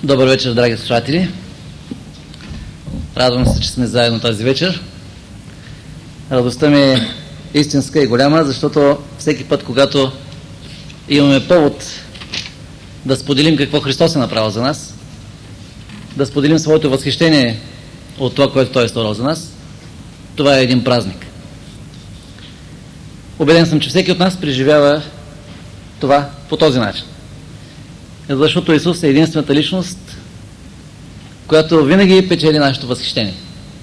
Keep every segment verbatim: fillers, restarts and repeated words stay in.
Добър вечер, драги слушатели! Радвам се, че сме заедно тази вечер. Радостта ми е истинска и голяма, защото всеки път, когато имаме повод да споделим какво Христос е направил за нас, да споделим своето възхищение от това, което Той е сторил за нас, това е един празник. Убеден съм, че всеки от нас преживява това по този начин. Защото Исус е единствената личност, която винаги печели нашето възхищение,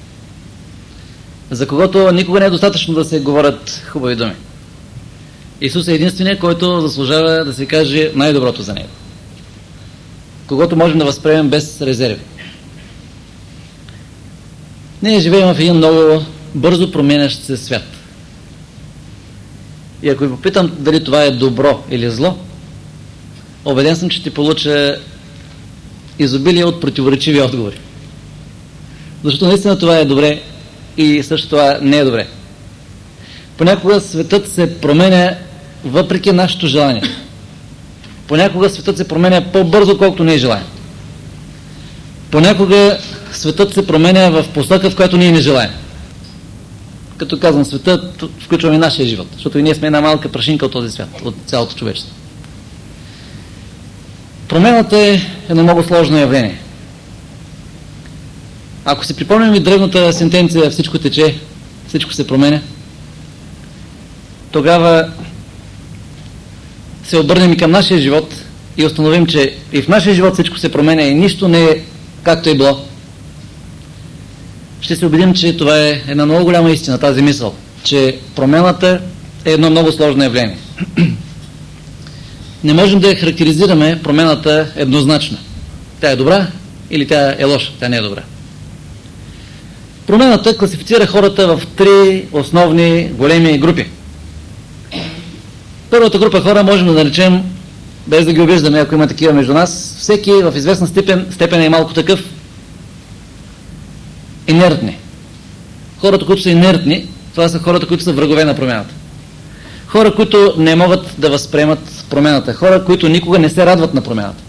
за когото никога не е достатъчно да се говорят хубави думи. Исус е единственият, който заслужава да се каже най-доброто за Него, когото можем да възприемем без резерви. Ние живеем в един много бързо променящ се свят. И ако ви попитам дали това е добро или зло, убеден съм, че ще получа изобилие от противоречиви отговори. Защото наистина това е добре и също това не е добре. Понякога светът се променя въпреки нашето желание. Понякога светът се променя по-бързо, колкото ние желаем. Понякога светът се променя в посока, в която ние не желаем. Като казвам светът, включваме нашия живот, защото и ние сме една малка прашинка от този свят, от цялото човечество. Промената е едно много сложно явление. Ако си припомним и древната сентенция "всичко тече, всичко се променя", тогава се обърнем и към нашия живот и установим, че и в нашия живот всичко се променя и нищо не е както е било. Ще се убедим, че това е една много голяма истина, тази мисъл, че промената е едно много сложно явление. Не можем да я характеризираме промената еднозначно. Тя е добра или тя е лоша, тя не е добра. Промената класифицира хората в три основни големи групи. Първата група хора можем да наречем, без да ги обиждаме, ако има такива между нас, всеки в известна степен, степен е малко такъв, инертни. Хората, които са инертни, това са хората, които са врагове на промената. Хора, които не могат да възприемат промената. Хора, които никога не се радват на промената.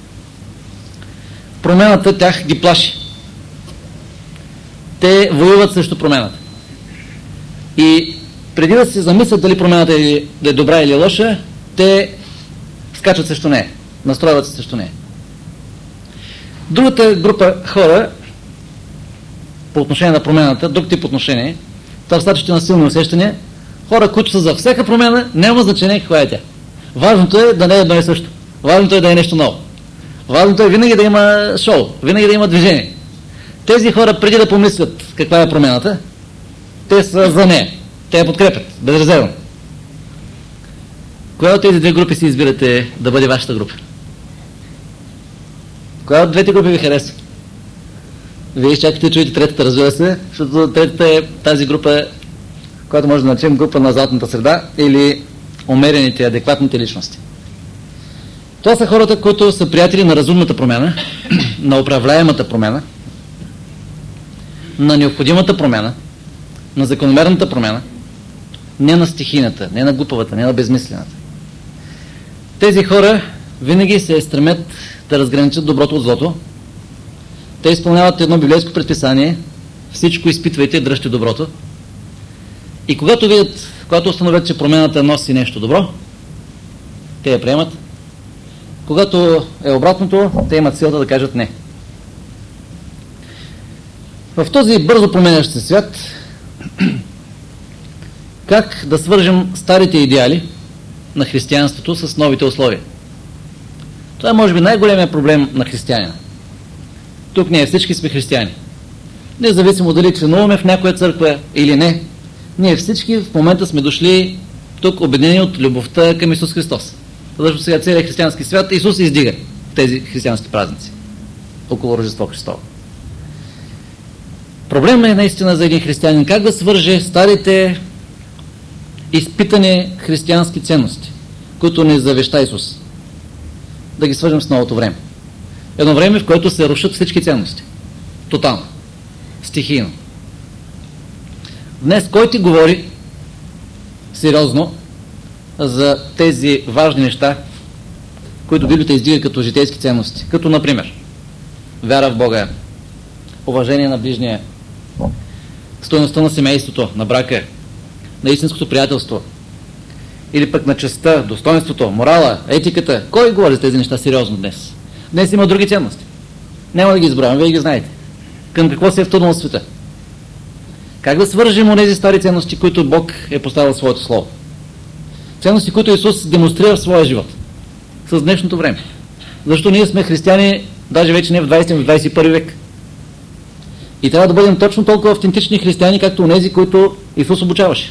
Промената тях ги плаши. Те воюват срещу промената. И преди да се замислят дали промената е, да е добра или лоша, те скачат срещу нея. Настройват се срещу нея. Другата група хора по отношение на промената, друг тип отношение, това достатъчно на силни усещания, хора, които са за всяка промяна, няма значение каква е тя. Важното е да не е едно и също. Важното е да е нещо ново. Важното е винаги да има шоу, винаги да има движение. Тези хора, преди да помислят каква е промяната, те са за нея. Те я подкрепят, безрезервно. Коя от тези две групи си избирате да бъде вашата група? Коя от двете групи ви харесва? Вие изчакате, чуете третата, разбира се, защото третата е тази група, която може да наречем група на златната среда или умерените, адекватните личности. Това са хората, които са приятели на разумната промяна, на управляемата промяна, на необходимата промяна, на закономерната промяна, не на стихийната, не на глупавата, не на безмислената. Тези хора винаги се стремят да разграничат доброто от злото. Те изпълняват едно библейско предписание: всичко изпитвайте, дръжте доброто. И когато видят, когато установят, че промената носи нещо добро, те я приемат. Когато е обратното, те имат силата да кажат не. В този бързо променящ се свят, как да свържем старите идеали на християнството с новите условия? Това е може би най-големият проблем на християнина. Тук ние всички сме християни. Независимо дали членуваме в някоя църква или не, ние всички в момента сме дошли тук обединени от любовта към Исус Христос. Защото сега целият християнски свят Исус се издига в тези християнски празници около Рождество Христово. Проблемът е наистина за един християнин как да свърже старите изпитани християнски ценности, които ни завеща Исус, да ги свържем с новото време. Едно време, в което се рушат всички ценности. Тотално. Стихийно. Днес кой ти говори сериозно за тези важни неща, които Библията издига като житейски ценности? Като, например, вяра в Бога, уважение на ближния, стойността на семейството, на брака, на истинското приятелство, или пък на честта, достоинството, морала, етиката. Кой говори за тези неща сериозно днес? Днес има други ценности. Няма да ги изброявам, вие ги знаете. Към какво се е втурнал света? Как да свържим онези стари ценности, които Бог е поставил в своето слово? Ценности, които Исус демонстрира в своя живот с днешното време. Защото ние сме християни, даже вече не в двадесети, в двадесет и първи век. И трябва да бъдем точно толкова автентични християни, както онези, които Исус обучаваше.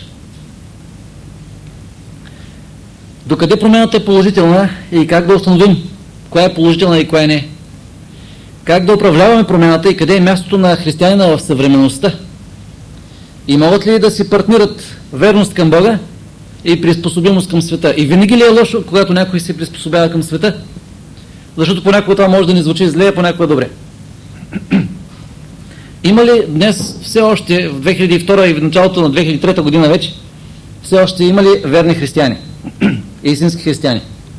Докъде промяната е положителна и как да установим коя е положителна и коя не? Как да управляваме промяната и къде е мястото на християнина в съвременността? И могат ли да си партнират верност към Бога и приспособимост към света? И винаги ли е лошо, когато някой се приспособява към света? Защото понякога това може да ни звучи зле, а понякога добре. Има ли днес все още в две хиляди и втора и в началото на две хиляди и трета година вече все още има ли верни християни? Истински християни?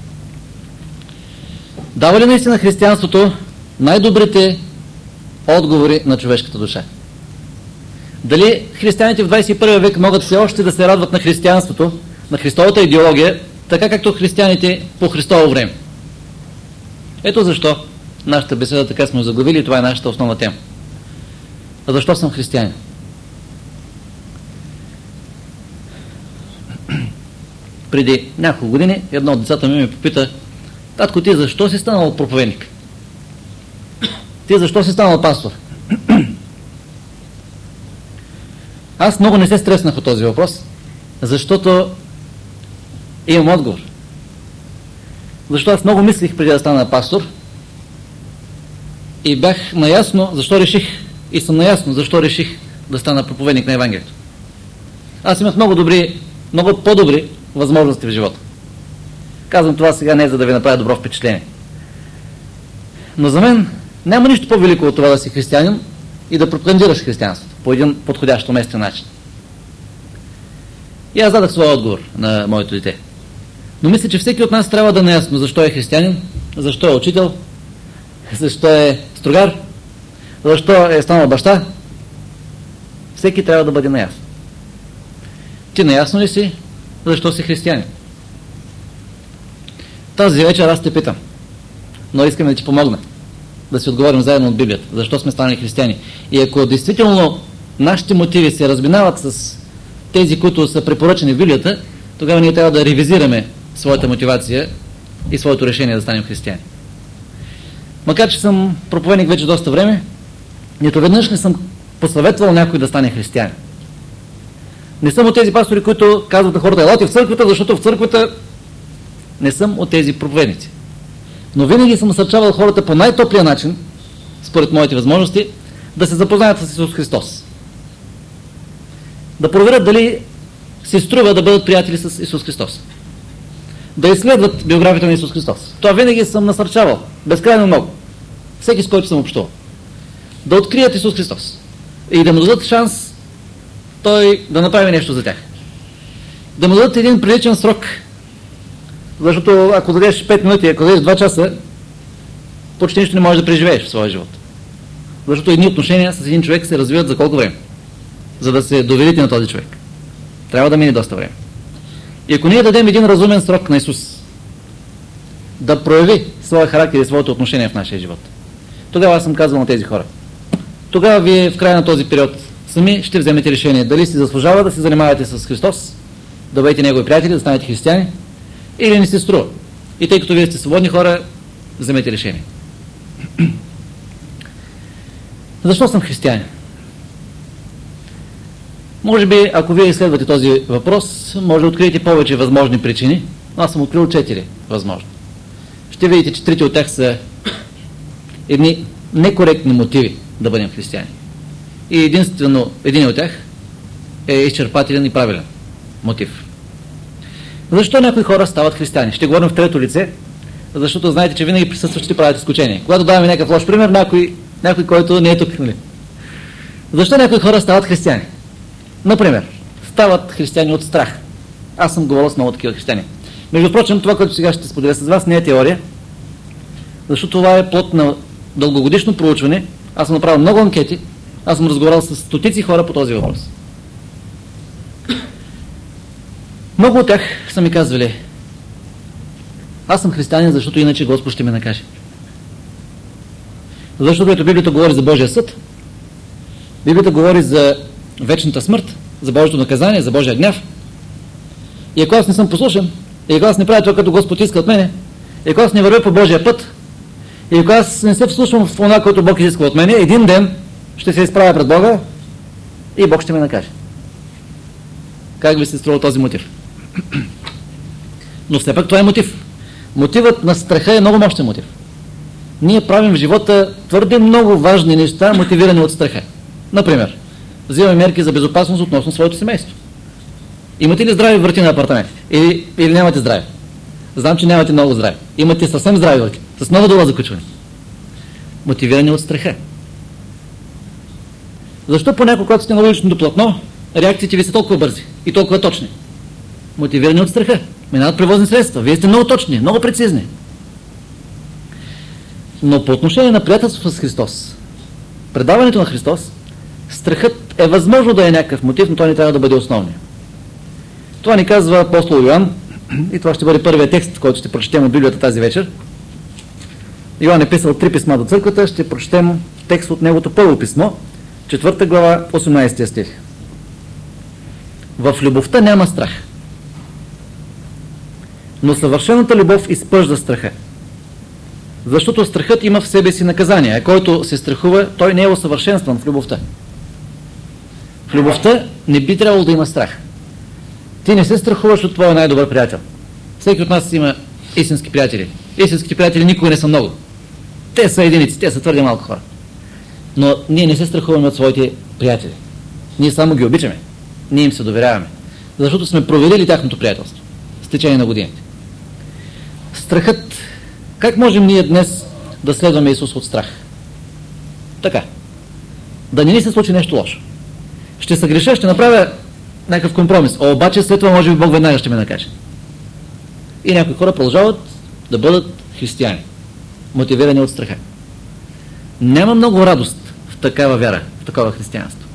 Дава ли наистина християнството най-добрите отговори на човешката душа? Дали християните в двадесет и първи век могат все още да се радват на християнството, на Христовата идеология, така както християните по Христово време? Ето защо нашата беседа така сме заглавили и това е нашата основна тема. А защо съм християнин? Преди няколко години едно от децата ми ме попита: татко, ти защо си станал проповедник? Ти защо си станал пастор? Аз много не се стреснах от този въпрос, защото имам отговор. Защото аз много мислих преди да стана пастор и бях наясно защо реших, и съм наясно защо реших да стана проповедник на Евангелието. Аз имах много добри, много по-добри възможности в живота. Казвам това сега не за да ви направя добро впечатление. Но за мен няма нищо по-велико от това да си християнин и да пропагандираш християнството по един подходящ уместен начин. И аз дадах своя отговор на моето дете. Но мисля, че всеки от нас трябва да е наясно защо е християнин, защо е учител, защо е строгар, защо е станал баща. Всеки трябва да бъде наясно. Ти наясно ли си защо си християнин? Тази вечер аз те питам, но искам да ти помогна да си отговорим заедно от Библията. Защо сме станали християни? И ако действително нашите мотиви се разминават с тези, които са препоръчани в Библията, тогава ние трябва да ревизираме своята мотивация и своето решение да станем християни. Макар че съм проповедник вече доста време, нито веднъж не съм посъветвал някой да стане християнин. Не съм от тези пастори, които казват на хората: елате в църквата, защото в църквата. Не съм от тези проповедници. Но винаги съм насърчавал хората по най-топлия начин, според моите възможности, да се запознаят с Исус Христос. Да проверят дали се струва да бъдат приятели с Исус Христос. Да изследват биографията на Исус Христос. Това винаги съм насърчавал. Безкрайно много. Всеки, с който съм общувал. Да открият Исус Христос. И да му дадат шанс Той да направи нещо за тях. Да му дадат един приличен срок. Защото ако дадеш пет минути, ако дадеш два часа, почти нищо не можеш да преживееш в своя живот. Защото едни отношения с един човек се развиват за колко време? За да се доверите на този човек. Трябва да мине доста време. И ако ние дадем един разумен срок на Исус да прояви своя характер и своето отношение в нашия живот, тогава аз съм казвал на тези хора: тогава вие в края на този период сами ще вземете решение дали си заслужава да се занимавате с Христос, да бъдете Негови приятели, да станете християни, или не се струва. И тъй като вие сте свободни хора, вземете решение. Защо съм християнин? Може би, ако вие изследвате този въпрос, може да откриете повече възможни причини, но аз съм открил четири възможни. Ще видите, че трите от тях са едни некоректни мотиви да бъдем християни. И единствено един от тях е изчерпателен и правилен мотив. Защо някои хора стават християни? Ще говорим в трето лице, защото знаете, че винаги присъстващите правят изключение. Когато даваме някакъв лош пример, някой, някой, който не е тук. Нали? Защо някои хора стават християни? Например, стават християни от страх. Аз съм говорил с много такива християни. Между прочим, това, което сега ще споделя с вас, не е теория, защото това е плод на дългогодишно проучване, аз съм направил много анкети, аз съм разговарял с стотици хора по този въпрос. Много от тях са ми казвали: аз съм християнин, защото иначе Господ ще ме накаже. Защото ето Библията говори за Божия съд, Библията говори за вечната смърт, за Божието наказание, за Божия гняв. И ако аз не съм послушен, и ако аз не правя това, като Господ иска от мене, и ако аз не вървя по Божия път, и ако аз не се вслушвам в това, което Бог изисква от мене, един ден ще се изправя пред Бога и Бог ще ме накаже. Как ви се струва този мотив? Но все пак това е мотив. Мотивът на страха е много мощен мотив. Ние правим в живота твърде много важни неща, мотивирани от страха. Например, взимаме мерки за безопасност относно своето семейство. Имате ли здрави врати на апартамент? Или, или нямате здрави? Знам, че нямате много здрави. Имате съвсем здрави врати, с много долу закучване. Мотивирани от страха. Защо понякога, когато сте на уличното платно, реакциите ви са толкова бързи и толкова точни? Мотивирани от страха. Минават превозни средства. Вие сте много точни, много прецизни. Но по отношение на приятелството с Христос, предаването на Христос, страхът е възможно да е някакъв мотив, но той не трябва да бъде основният. Това ни казва апостол Йоан, и това ще бъде първият текст, който ще прочетем от Библията тази вечер. Йоан е писал три писма до църквата, ще прочетем текст от неговото първо писмо, четвърта глава, осемнадесети стих. В любовта няма страх, но съвършената любов изпъжда страха. Защото страхът има в себе си наказание, а който се страхува, той не е усъвършенстван в любовта. В любовта не би трябвало да има страх. Ти не се страхуваш от твоя най-добър приятел. Всеки от нас има истински приятели. Истинските приятели никога не са много. Те са единици, те са твърде малко хора. Но ние не се страхуваме от своите приятели. Ние само ги обичаме. Ние им се доверяваме. Защото сме проверили тяхното приятелство с течение на годините. Страхът. Как можем ние днес да следваме Исус от страх? Така. Да не ни се случи нещо лошо. Ще съгреша, ще направя някакъв компромис. А обаче след това може би Бог веднага ще ме накаже. И някои хора продължават да бъдат християни, мотивирани от страха. Няма много радост в такава вяра, в такова християнство.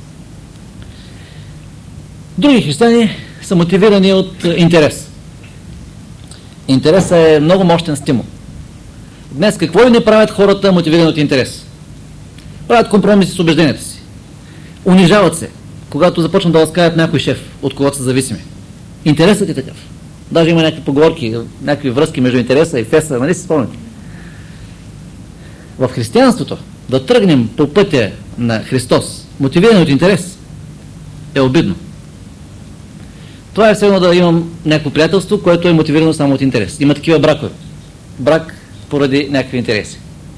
Други християни са мотивирани от интерес. Интересът е много мощен стимул. Днес какво и не правят хората, мотивирани от интерес? Правят компромиси с убежденията си. Унижават се, когато започнат да ласкаят някой шеф, от когото са зависими. Интересът е такъв. Даже има някакви поговорки, някакви връзки между интереса и феса, нали си спомняте? В християнството да тръгнем по пътя на Христос, мотивирани от интерес, е обидно. Това е все едно да имам някакво приятелство, което е мотивирано само от интерес. Има такива бракове. Брак поради някакви интереси.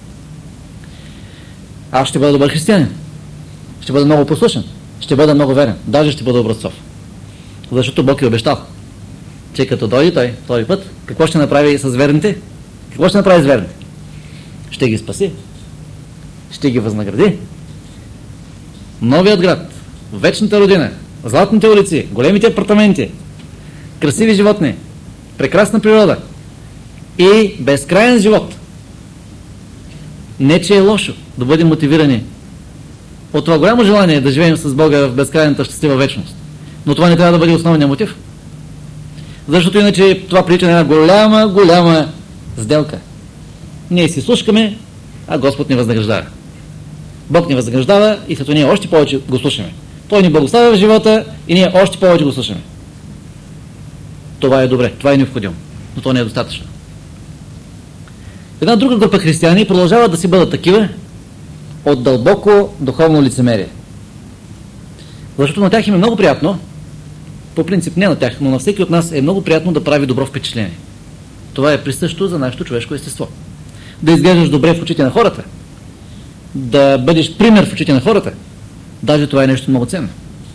Аз ще бъда добър християнин. Ще бъда много послушен. Ще бъда много верен. Даже ще бъда образцов. Защото Бог е обещал, че като дойде той втори път, какво ще направи с верните? Какво ще направи с верните? Ще ги спаси. Ще ги възнагради. Новият град, вечната родина, златните улици, големите апартаменти, красиви животни, прекрасна природа и безкрайен живот. Не, че е лошо да бъдем мотивирани от това голямо желание да живеем с Бога в безкрайната щастлива вечност. Но това не трябва да бъде основният мотив. Защото иначе това прилича на една голяма, голяма сделка. Ние си слушкаме, а Господ ни възнаграждава. Бог ни възнаграждава и като ние още повече го слушаме. Той ни благославя в живота и ние още повече го слушаме. Това е добре, това е необходимо, но то не е достатъчно. Една друга група християни продължават да си бъдат такива от дълбоко духовно лицемерие. Защото на тях им е много приятно, по принцип не на тях, но на всеки от нас е много приятно да прави добро впечатление. Това е присъщо за нашето човешко естество. Да изглеждаш добре в очите на хората, да бъдеш пример в очите на хората, даже това е нещо много ценно.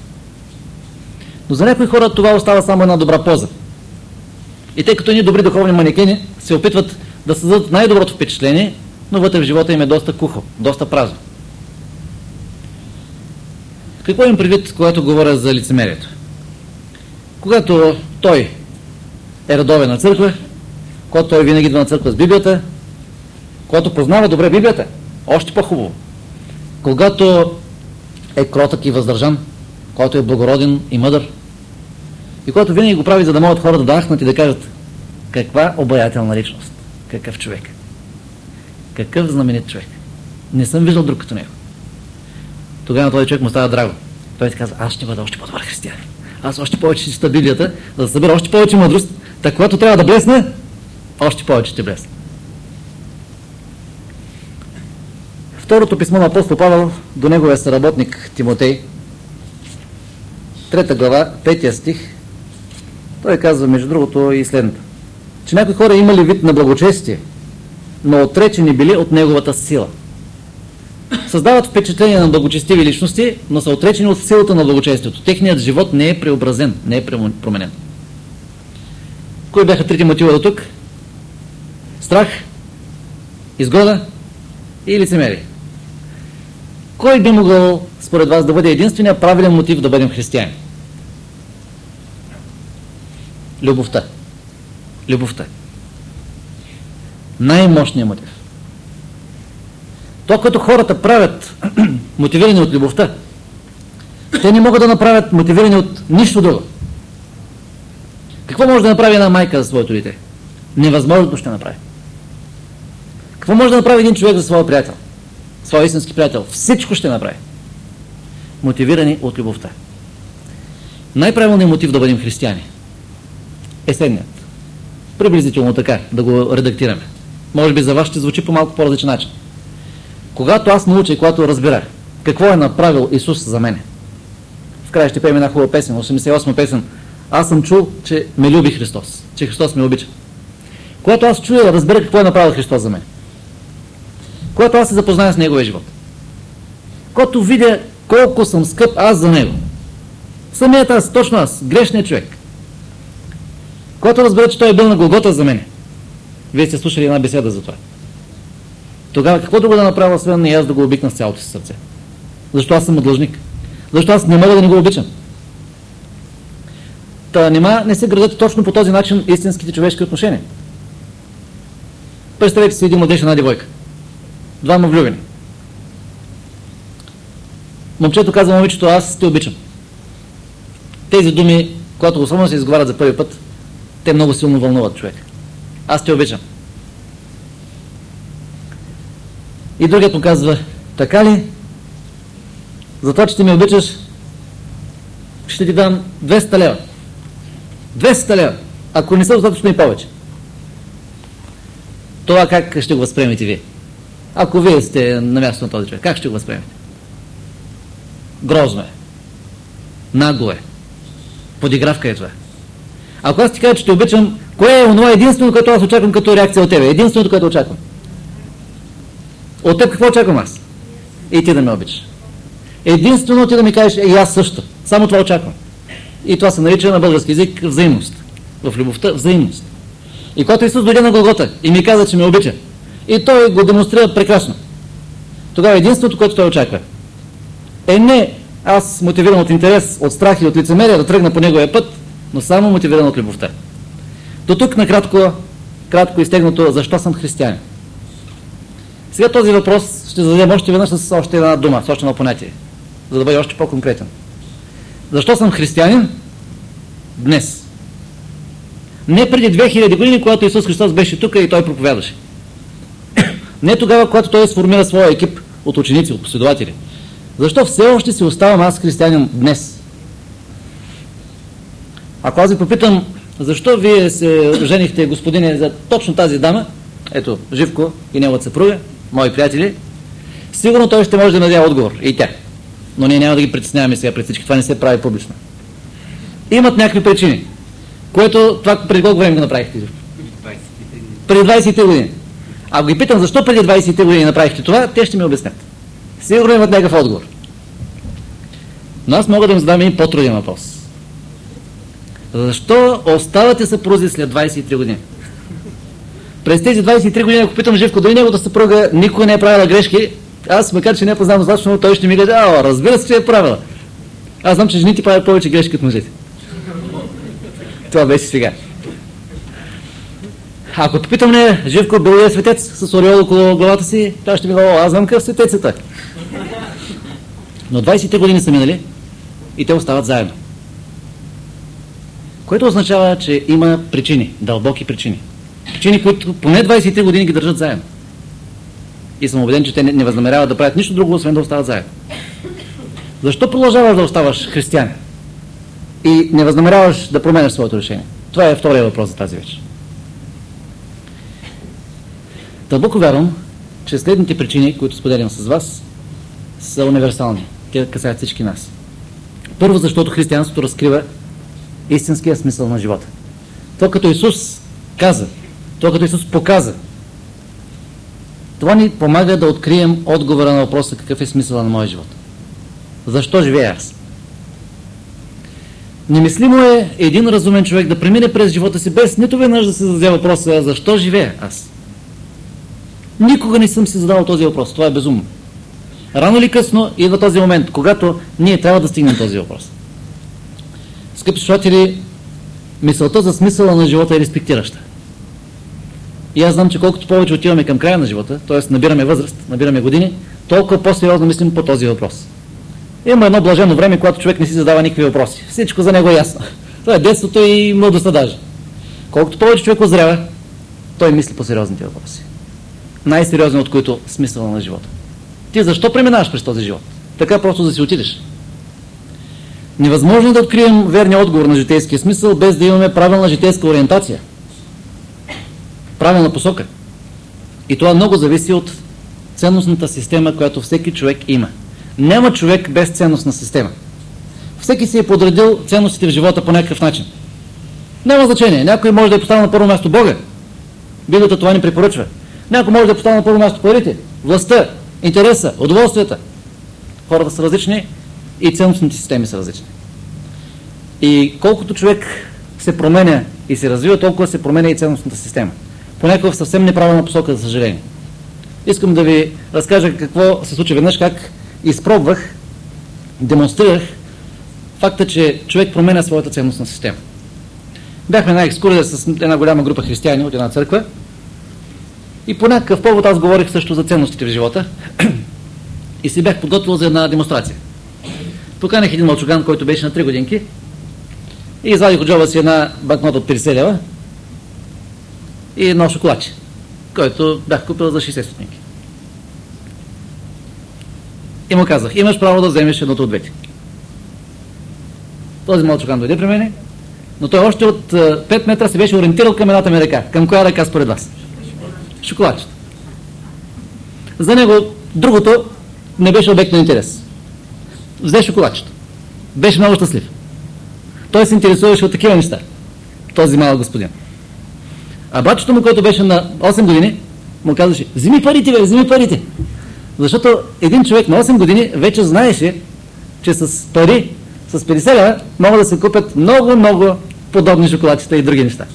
Но за някои хора това остава само една добра поза. И тъй като ние добри духовни манекени се опитват да създадат най-доброто впечатление, но вътре в живота им е доста кухо, доста празно. Какво им предвид, когато говоря за лицемерието? Когато той е редовен на църква, когато той винаги идва на църква с Библията, когато познава добре Библията, Още по-хубаво. Когато е кротък и въздържан, когато е благороден и мъдър, и когато винаги го прави, за да могат хората да ахнат и да кажат: каква обаятелна личност, какъв човек, какъв знаменит човек. Не съм виждал друг като него. Тогава на този човек му става драго. Той си казва: аз ще бъда още по-добър християнин. Аз още повече ще чета Библията, за да събера още повече мъдрост, така когато трябва да блесне, още повече ще блесне. Второто писмо на апостол Павел до неговия съработник Тимотей, трета глава, петия стих, той казва между другото и следното: че някои хора имали вид на благочестие, но отречени били от неговата сила. Създават впечатление на благочестиви личности, но са отречени от силата на благочестието. Техният живот не е преобразен, не е променен. Кои бяха трите мотива до тук? Страх, изгода и лицемерие. Кой би могъл, според вас, да бъде единственият правилен мотив да бъдем християни? Любовта. Любовта. Най-мощният мотив. То, като хората правят мотивирани от любовта, те не могат да направят мотивирани от нищо друго. Какво може да направи една майка за своето дете? Невъзможното ще направи. Какво може да направи един човек за своя приятел? Своя истински приятел? Всичко ще направи. Мотивирани от любовта. Най-правилният мотив да бъдем християни е следният. Приблизително така, да го редактираме. Може би за вас ще звучи по малко по-различен начин. Когато аз науча и когато разбира какво е направил Исус за мене, в края ще пеем една хубава песен, осемдесет и осма песен: аз съм чул, че ме люби Христос, че Христос ме обича. Когато аз чуя, разбера какво е направил Христос за мен, когато аз се запозная с Неговия живот, когато видя колко съм скъп аз за Него, самият аз, точно аз, грешният човек, когато разбера, че Той е бил на Голгота за мене, вие сте слушали една беседа за това, тогава какво друго да направя, освен и аз да го обикна с цялото си сърце? Защо аз съм му длъжник? Защо аз не мога да не го обичам? Та нима не се градят точно по този начин истинските човешки отношения. Представете си един младеж и една девойка. Двама влюбени. Момчето казва момичето: аз те обичам. Тези думи, когато особено се изговарят за първи път, те много силно вълнуват човек. Аз те обичам. И другият му казва: така ли? За това, че ти ме обичаш, ще ти дам двеста лева. двеста лева. Ако не са достатъчно и повече. Това как ще го възприемете вие? Ако вие сте на място на този човек, как ще го възприемете? Грозно е. Нагло е. Подигравка е това. Ако аз ти кажа, че те обичам, кое е онова единствено, което аз очаквам като реакция от тебе? Единственото, което очаквам. От теб какво очаквам аз? И ти да ме обичаш. Единствено ти да ми кажеш: и аз също. Само това очаквам. И това се нарича на български език взаимност. В любовта взаимност. И когато Исус дойде на Голгота и ми каза, че ме обича, и Той го демонстрира прекрасно, тогава единството, което Той очаква, е не аз мотивиран от интерес, от страх и от лицемерие да тръгна по Неговия път, но само мотивиран от любовта. До тук накратко, кратко изтегнато, защо съм християнин. Сега този въпрос ще зададем още веднъж с още една дума, с още едно понятие, за да бъде още по-конкретен. Защо съм християнин днес? Не преди две хиляди години, когато Исус Христос беше тук и Той проповядаше. Не тогава, когато Той сформира своя екип от ученици, от последователи. Защо все още си оставам аз християнин днес? Ако аз ви попитам: защо вие се женихте, господине, за точно тази дама, ето Живко и неговата съпруга, мои приятели, сигурно той ще може да даде отговор, и тя. Но ние няма да ги притесняваме сега пред всички, това не се прави публично. Имат някакви причини, което това преди колко време го направихте? Преди двайсет и три години. Ако ги питам защо преди двайсет и три години направихте това, те ще ми обяснят. Сигурно имат някакъв отговор. Но аз мога да им задам един по-труден въпрос. Защо оставате съпрузи след двайсет и три години? През тези двайсет и три години, ако питам Живко, дали неговата съпруга никога не е правила грешки, аз макар че не е познавам достатъчно, но той ще ми каже: а, разбира се, че е правила. Аз знам, че жените правят повече грешки от мъжете. Това беше сега. Ако попитам не, Живко бил ли е светец с ореол около главата си, тя ще ми говори, аз знам къв светец е той. Но двайсет години са минали и те остават заедно. Което означава, че има причини, дълбоки причини. Причини, които поне двайсет години ги държат заедно. И съм убеден, че те не възнамеряват да правят нищо друго, освен да остават заедно. Защо продължаваш да оставаш християнин? И не възнамеряваш да променяш своето решение? Това е втория въпрос за тази вечер. Дълбоко вярвам, че следните причини, които споделям с вас, са универсални. Те касаят всички нас. Първо, защото християнството разкрива истинския смисъл на живота. То като Исус каза, то като Исус показа, това ни помага да открием отговора на въпроса какъв е смисъла на моя живот. Защо живея аз? Немислимо е един разумен човек да премине през живота си без нито веднъж да се зададе въпроса защо живея аз? Никога не съм си задал този въпрос. Това е безумно. Рано или късно идва този момент, когато ние трябва да стигнем този въпрос. Скъпи слушатели, мисълта за смисъла на живота е респектираща. И аз знам, че колкото повече отиваме към края на живота, т.е. набираме възраст, набираме години, толкова по-сериозно мислим по този въпрос. Има едно блажено време, когато човек не си задава никакви въпроси. Всичко за него е ясно. Това е детството и младостта даже. Колкото повече човек озрява, той мисли по сериозните въпроси. Най-сериозно от които смисъла на живота. Ти защо преминаваш през този живот? Така просто да си отидеш. Невъзможно е да открием верния отговор на житейския смисъл, без да имаме правилна житейска ориентация. Правилна посока. И това много зависи от ценностната система, която всеки човек има. Няма човек без ценностна система. Всеки си е подредил ценностите в живота по някакъв начин. Няма значение. Някой може да е поставил на първо място Бога. Библията това ни препоръчва. Някой може да е поставил на първо място парите, властта, интереса, удоволствията. Хората са различни и ценностните системи са различни. И колкото човек се променя и се развива, толкова се променя и ценностната система. Понякога в съвсем неправилна посока, за съжаление. Искам да ви разкажа какво се случи веднъж, как изпробвах, демонстрирах факта, че човек променя своята ценностна система. Бяхме на екскурзия с една голяма група християни от една църква и по някакъв повод аз говорих също за ценностите в живота и си бях подготвил за една демонстрация. Поканях един мълчуган, който беше на три годинки и извадих от джоба си една банкнота от петдесет лева и едно шоколадче, който бях купил за шейсет стотинки. И му казах, имаш право да вземеш едното от двете. Този мълчуган дойде при мене, но той още от пет метра се беше ориентирал към едната ми ръка. Към коя ръка според вас? Шоколадчето. За него другото не беше обект на интерес. Взе шоколадчето. Беше много щастлив. Той се интересуваше от такива неща. Този малък господин. А братчето му, който беше на осем години, му казваше, вземи парите, бе, вземи парите. Защото един човек на осем години вече знаеше, че с пари, с петдесет лева, могат да се купят много-много подобни шоколадчета и други неща.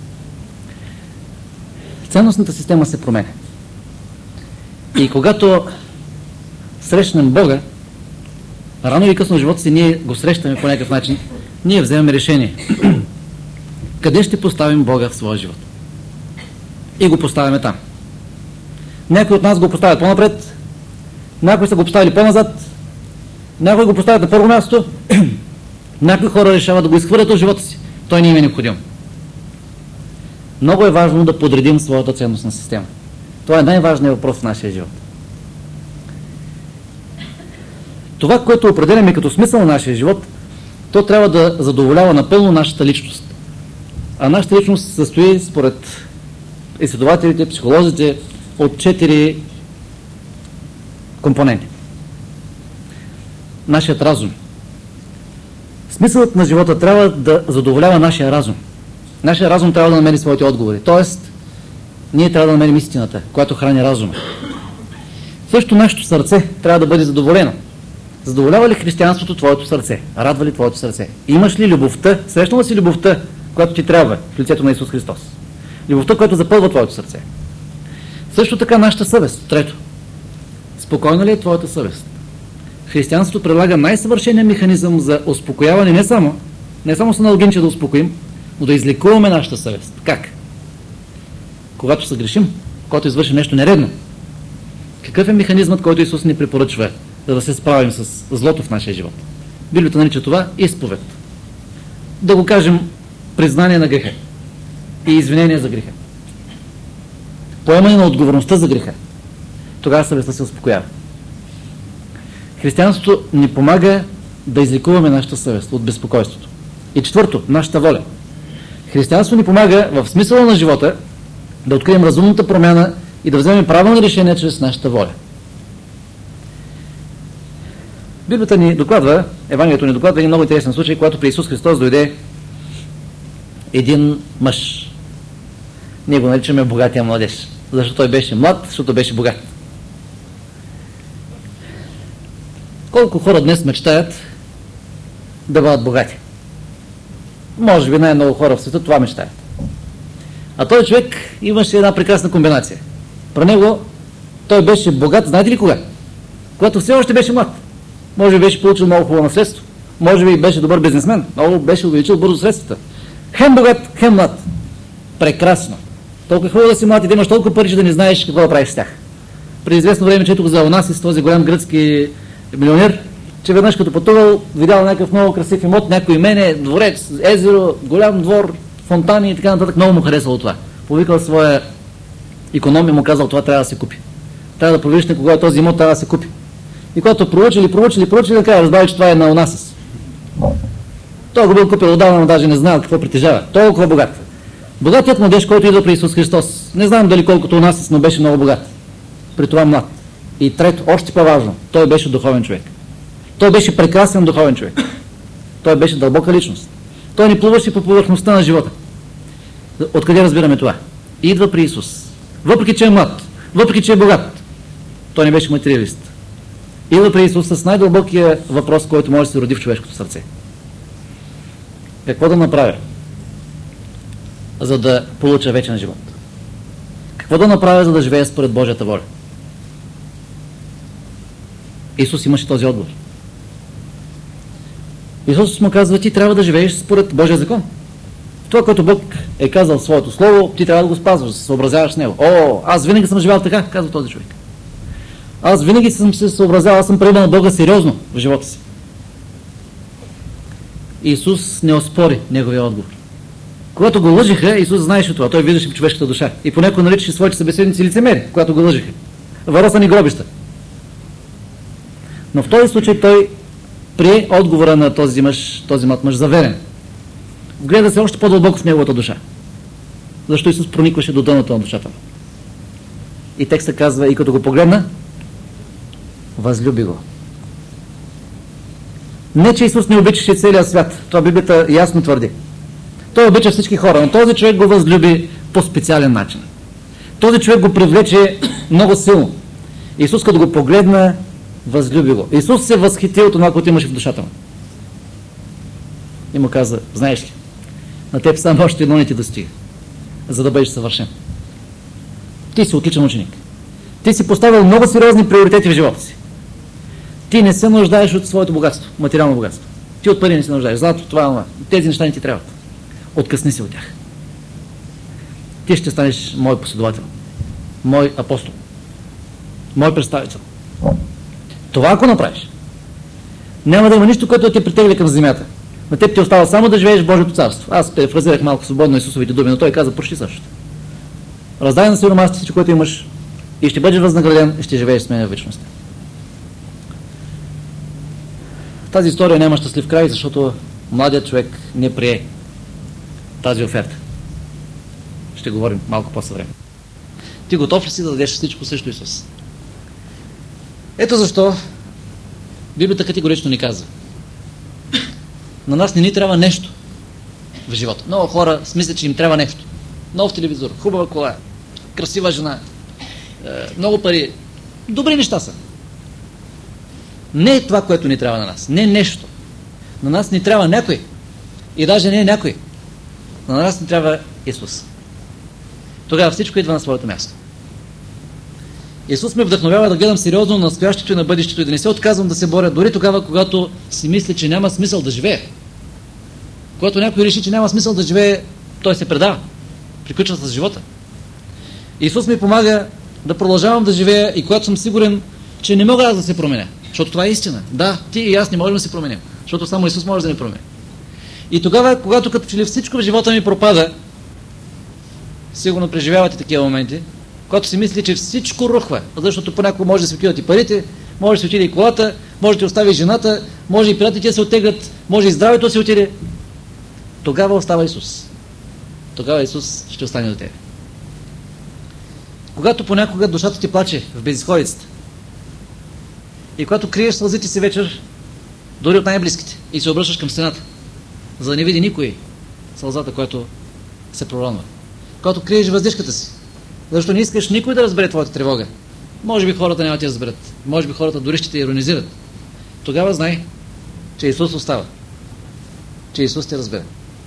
Ценностната система се променя. И когато срещнем Бога, рано или късно в живота си ние го срещаме по някакъв начин, ние вземем решение. Къде ще поставим Бога в своя живот? И го поставяме там. Някои от нас го поставят по-напред, някои са го поставили по-назад, някои го поставят на първо място, някои хора решават да го изхвърлят от живота си. Той не им е необходим. Много е важно да подредим своята ценностна система. Това е най-важният въпрос в нашия живот. Това, което определяме като смисъл на нашия живот, то трябва да задоволява напълно нашата личност. А нашата личност се състои, според изследователите, психолозите, от четири компоненти. Нашият разум. Смисълът на живота трябва да задоволява нашия разум. Нашия разум трябва да намери своите отговори. Тоест, ние трябва да намерим истината, която храни разума. Също нашето сърце трябва да бъде задоволено. Задоволява ли християнството твоето сърце? Радва ли твоето сърце? Имаш ли любовта? Срещнала ли си любовта, която ти трябва в лицето на Исус Христос? Любовта, която запълва твоето сърце. Също така нашата съвест. Трето. Спокойна ли е твоята съвест? Християнството предлага най-съвършения механизъм за успокояване не само, не само с аналогинче да успокоим, но да излекуваме нашата съвест. Как? когато се грешим, когато извършим нещо нередно, какъв е механизмът, който Исус ни препоръчва, за да се справим с злото в нашия живот? Библията нарича това изповед. Да го кажем признание на греха и извинение за греха. Поемане на отговорността за греха. Тогава съвестта се успокоява. Християнството ни помага да излекуваме нашата съвест от безпокойството. И четвърто, нашата воля. Християнството ни помага в смисъла на живота да открием разумната промяна и да вземем правилни решения чрез нашата воля. Библията ни докладва, Евангелието ни докладва един много интересен случай, когато при Исус Христос дойде един мъж. Ние го наричаме богатия младеж. Защото той беше млад, защото беше богат. Колко хора днес мечтаят да бъдат богати? Може би най-много хора в света това мечтаят. А този човек имаше една прекрасна комбинация. При него той беше богат, знаете ли кога? Когато все още беше млад. Може би беше получил много хубаво наследство. Може би беше добър бизнесмен. Много беше увеличил бързо средствата. Хем богат, хем млад. Прекрасно. Толкова хубаво да си млад и да имаш толкова пари, че да не знаеш какво да правиш с тях. При известно време четох за Онасис, този голям гръцки милионер, че веднъж като пътувал, видял някакъв много красив имот, някой имене, дворец, езеро, голям двор, фонтани и така нататък. Много му харесало това. Повикал своя икономия и му казал, това трябва да се купи. Трябва да провериш на кого е този имот, трябва да се купи. И когато проучили, проучили, проучили, така разбрали, че това е на Онасис. Той го бил купил отдавна, но даже не знаел какво притежава. Толкова богат. Богатият младеж, който идва при Исус Христос. Не знам дали колкото Онасис, но беше много богат. При това млад. И трето, още по-важно, той беше духовен човек. Той беше прекрасен духовен човек. Той беше дълбока личност. Той ни плуваше по повърхността на живота. Откъде разбираме това? Идва при Исус. Въпреки, че е млад, въпреки, че е богат, той не беше материалист. Идва при Исус с най-дълбокия въпрос, който може да се роди в човешкото сърце. Какво да направя, за да получа вечен живот? Какво да направя, за да живея според Божията воля? Исус имаше този отговор. Исус му казва, ти трябва да живееш според Божия закон. Това, което Бог е казал в своето слово, ти трябва да го спазваш, да се съобразяваш с него. О, аз винаги съм живял така, казва този човек. Аз винаги съм се съобразявал, аз съм приемал Бога сериозно в живота си. Исус не оспори неговия отговор. Когато го лъжиха, Исус знаеше това. Той виждаше в човешката душа. И понякога наричаше своите събеседници лицемери, когато го лъжиха. Варосани гробища. Но в този случай той прие отговора на този мъж, този млад мъж за верен. Вгледа се още по-дълбоко в неговата душа. Защо Исус проникваше до дъното на душата. И текста казва, и като го погледна, възлюби го. Не, че Исус не обичаше целия свят. Това Библията ясно твърди. Той обича всички хора, но този човек го възлюби по специален начин. Този човек го привлече много силно. Исус като го погледна, възлюби го. Исус се възхити от това, което имаше в душата му. И му каза, знаеш ли, на теб само още едно не ти достига, за да бъдеш съвършен. Ти си отличен ученик. Ти си поставил много сериозни приоритети в живота си. Ти не се нуждаеш от своето богатство, материално богатство. Ти от пари не се нуждаеш. Злато, това, това. Тези неща не ти трябват. Откъсни се от тях. Ти ще станеш мой последовател, мой апостол, мой представител. Това ако направиш, няма да има нищо, което да те притегля към земята. На теб ти остава само да живееш в Божието царство. Аз перефразирах малко свободно Исусовите думи, но той каза почти същото. Раздай на сиромасите всичко, което имаш и ще бъдеш възнаграден и ще живееш с мен в вечността. Тази история няма щастлив край, защото младият човек не прие тази оферта. Ще говорим малко по-съвременно. Ти готов ли си да дадеш всичко срещу Исус? Ето защо Библията категорично ни казва. На нас не ни трябва нещо в живота. Много хора смислят, че им трябва нещо. Нов телевизор, хубава кола, красива жена, много пари. Добри неща са. Не е това, което ни трябва на нас. Не е нещо. На нас ни трябва някой. И даже не е някой. На нас ни трябва Исус. Тогава всичко идва на своето място. Исус ме вдъхновява да гледам сериозно на настоящето и на бъдещето и да не се отказвам да се боря, дори тогава, когато си мисля, че няма смисъл да живее. Когато някой реши, че няма смисъл да живее, той се предава. Приключва с живота. Исус ми помага да продължавам да живея и когато съм сигурен, че не мога аз да се променя. Защото това е истина. Да, ти и аз не можем да се променим. Защото само Исус може да ни промени. И тогава, когато като че ли всичко в живота ми пропада, сигурно преживявате такива моменти, когато си мисли, че всичко рухва, защото понякога може да се отидат и парите, може да се отиде и колата, може да ти остави жената, може и приятелите да се оттеглят, може и здравето да се отиде. Тогава остава Исус. Тогава Исус ще остане до тебе. Когато понякога душата ти плаче в безизходицата и когато криеш сълзите си вечер, дори от най-близките, и се обръщаш към стената, за да не види никой сълзата, която се проронва. Когато криеш въздишката си, защото не искаш никой да разбере твоята тревога. Може би хората няма да ти разберат. Може би хората дори ще те иронизират. Тогава знай, че Исус остава. Че Исус те разбере.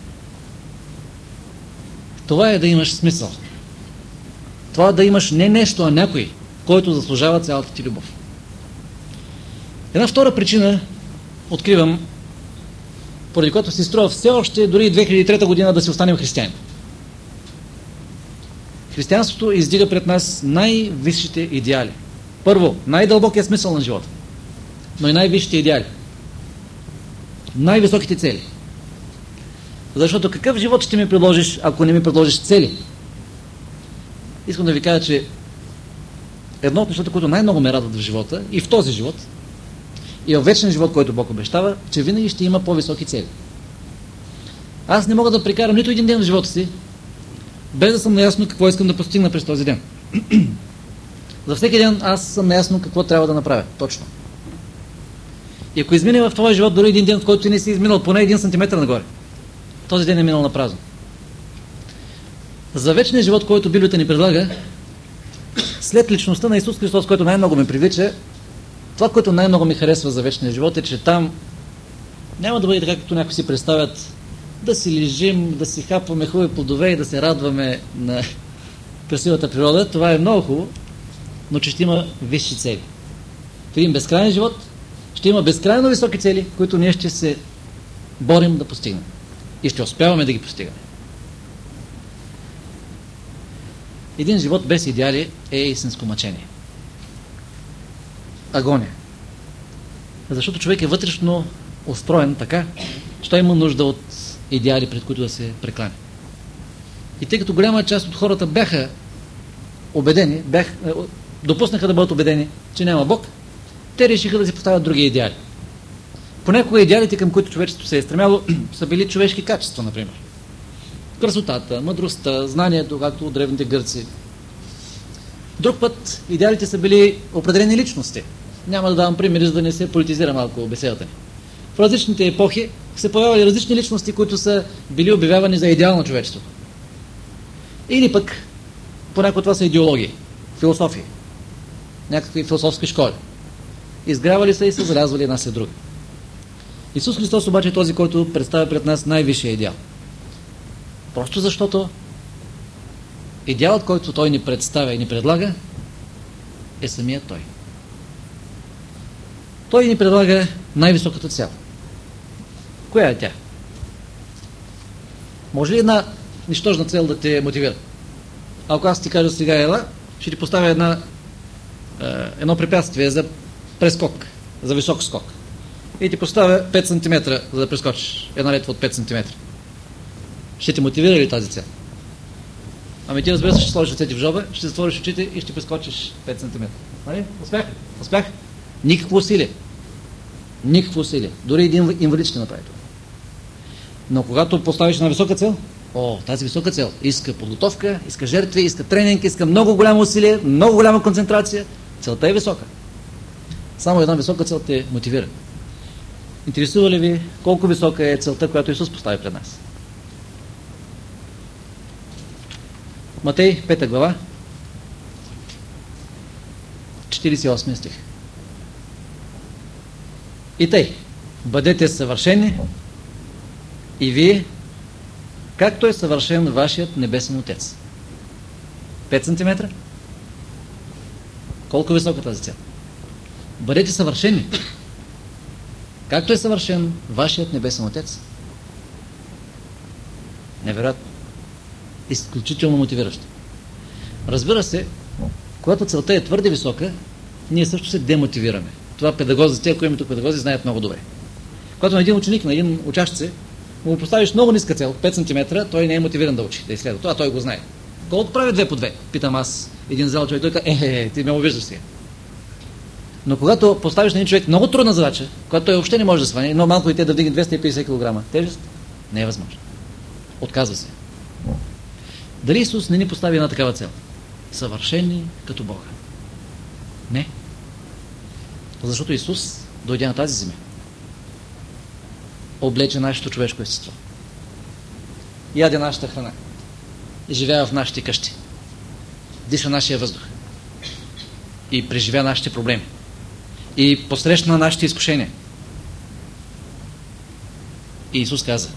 Това е да имаш смисъл. Това е да имаш не нещо, а някой, който заслужава цялата ти любов. Една втора причина откривам, поради която се струва все още дори две хиляди и трета година да си останем християни. Християнството издига пред нас най-висшите идеали. Първо, най-дълбокият смисъл на живота, но и най-висшите идеали. Най-високите цели. Защото какъв живот ще ми предложиш, ако не ми предложиш цели? Искам да ви кажа, че едно от нещата, които най-много ме радват в живота, и в този живот, и в вечния живот, който Бог обещава, че винаги ще има по-високи цели. Аз не мога да прекарам нито един ден в живота си, без да съм наясно какво искам да постигна през този ден. За всеки ден аз съм наясно какво трябва да направя. Точно. И ако измине в твоя живот дори един ден, в който ти не си изминал поне един сантиметър нагоре, този ден е минал на празно. За вечния живот, който Библията ни предлага, след личността на Исус Христос, който най-много ме привлича, това, което най-много ми харесва за вечния живот е, че там няма да бъде така, както някои си представят, да си лежим, да си хапваме хубави плодове и да се радваме на красивата природа. Това е много хубаво, но че ще има висши цели. В един безкрайен живот ще има безкрайно високи цели, които ние ще се борим да постигнем. И ще успяваме да ги постигаме. Един живот без идеали е истинско мъчение. Агония. Защото човек е вътрешно устроен така, че той има нужда от идеали, пред които да се преклани. И тъй като голяма част от хората бяха убедени, бях, допуснаха да бъдат убедени, че няма Бог, те решиха да си поставят други идеали. Понякога идеалите, към които човечеството се е стремяло, са били човешки качества, например. Красотата, мъдростта, знанието, както от древните гърци. Друг път идеалите са били определени личности. Няма да давам примери, за да не се политизира малко беседата ни. В различните епохи се появявали различни личности, които са били обявявани за идеал на човечеството. Или пък, понякога това са идеологии, философии, някакви философски школи. Изгрявали са и са залязвали една след друга. Исус Христос обаче е този, който представя пред нас най-висшия идеал. Просто защото идеалът, който Той ни представя и ни предлага, е самият Той. Той ни предлага най-високата цел. Коя е тя? Може ли една нищожна цел да те мотивира? Ако аз ти кажа сега, ела, ще ти поставя една, е, едно препятствие за прескок, за висок скок. И ти поставя пет сантиметра, за да прескочиш една летва от пет сантиметра. Ще те мотивира ли тази цел? Ами ти, разбира се, ще сложиш ръцете в жоба, ще затвориш очите и ще прескочиш пет сантиметра. Нали? Успях? Успях? Никакво усилие. Никакво усилие. Дори един инвалид ще направи това. Но когато поставиш на висока цел, о, тази висока цел иска подготовка, иска жертви, иска тренинг, иска много голямо усилие, много голяма концентрация. Целта е висока. Само една висока цел те мотивира. Интересува ли ви колко висока е целта, която Исус постави пред нас? Матей, пета глава, четиридесет и осми стих. И тъй, бъдете съвършени и вие, както е съвършен вашият небесен Отец. пет сантиметра? Колко висока тази цел? Бъдете съвършени, както е съвършен вашият небесен Отец. Невероятно. Изключително мотивиращо. Разбира се, когато целта е твърде висока, ние също се демотивираме. Това педагозите, ако имаме тук педагози, знаят много добре. Когато на един ученик, на един учащ се, му поставиш много ниска цел, пет сантиметра, той не е мотивиран да учи, да изследва. Това той го знае. Колко прави две по две? Питам аз един зал човек, той казва, е, е, е, ти ме обиждаш сега. Но когато поставиш на един човек много трудна задача, когато той въобще не може да сване, едно малко дете да вдигне двеста и петдесет килограма тежест, не е възможно. Отказва се. Дали Исус не ни постави една такава цел? Съвършени като Бога. Не. Защото Исус дойде на тази земя. Облече нашето човешко естество. Яде нашата храна. И живява в нашите къщи. Диша нашия въздух. И преживя нашите проблеми. И посрещна нашите изкушения. И Исус каза: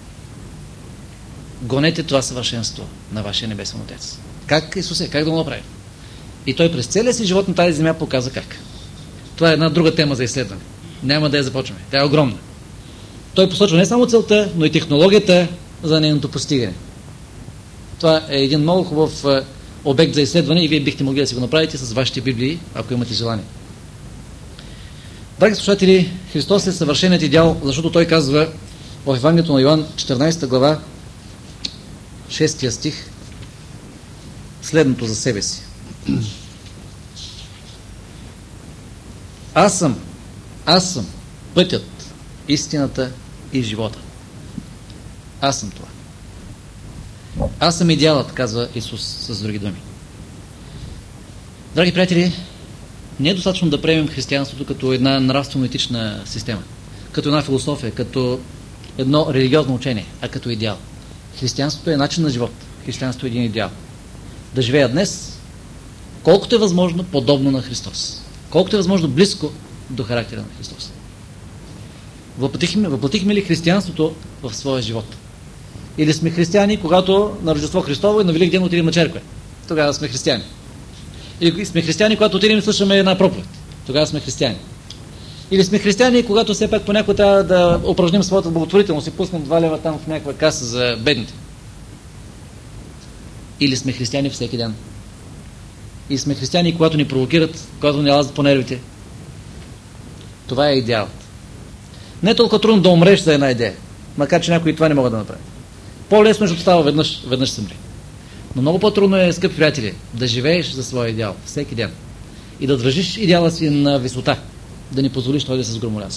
гонете това съвършенство на вашия небесен Отец. Как, Исусе? Как да го направим? И той през целия си живот на тази земя показа как. Това е една друга тема за изследване. Няма да я започваме. Тя е огромна. Той посочва не само целта, но и технологията за нейното постигане. Това е един много хубав обект за изследване и вие бихте могли да си го направите с вашите библии, ако имате желание. Драги слушатели, Христос е съвършеният идеал, защото той казва в Евангелието на Йоан, четиринадесета глава, шести стих, следното за себе си. Аз съм, аз съм пътят, истината и живота. Аз съм това. Аз съм идеалът, казва Исус с други думи. Драги приятели, не е достатъчно да приемем християнството като една нравствено-етична система, като една философия, като едно религиозно учение, а като идеал. Християнството е начин на живот. Християнството е един идеал. Да живея днес, колкото е възможно, подобно на Христос. Колкото е възможно близко до характера на Христос. Въплатихме, въплатихме ли християнството в своя живот? Или сме християни, когато на Рождество Христово и на Велик ден отидем на черква? Тогава сме християни. Или сме християни, когато отидем и слушаме една проповед? Тогава сме християни. Или сме християни, когато все пак понякога трябва да упражним своята благотворителност и пуснем два лева там в някаква каса за бедните? Или сме християни всеки ден? И сме християни, когато ни провокират, когато ни лазят по нервите? Това е идеалът. Не е толкова трудно да умреш за една идея, макар че някои това не могат да направят. По-лесно е, защото става веднъж, веднъж се умри. Но много по-трудно е, скъпи приятели, да живееш за своя идеал всеки ден и да държиш идеала си на висота, да не позволиш той да се сгромоляса.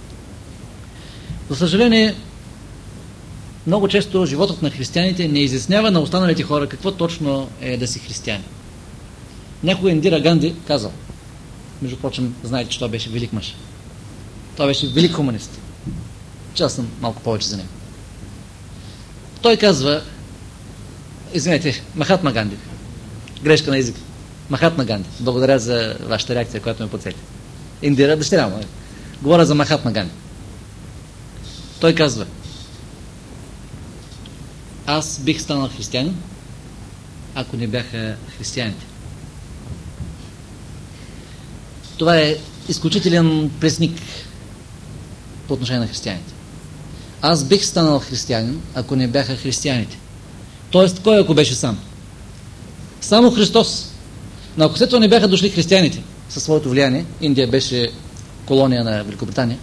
За съжаление, много често животът на християните не изяснява на останалите хора какво точно е да си християни. Някога Индира Ганди казал, между прочим, знаете, че той беше велик мъж. Той беше велик хуманист. Че аз съм малко повече за него. Той казва, извинете, Махатма Ганди. Грешка на език. Махатма Ганди. Благодаря за вашата реакция, която ме подсети. Индира, дъщеря му. Говоря за Махатма Ганди. Той казва, аз бих станал християнин, ако не бяха християните. Това е изключителен пресник по отношение на християните. Аз бих станал християнин, ако не бяха християните. Тоест, кой ако беше сам? Само Христос. Но ако след това не бяха дошли християните със своето влияние, Индия беше колония на Великобритания,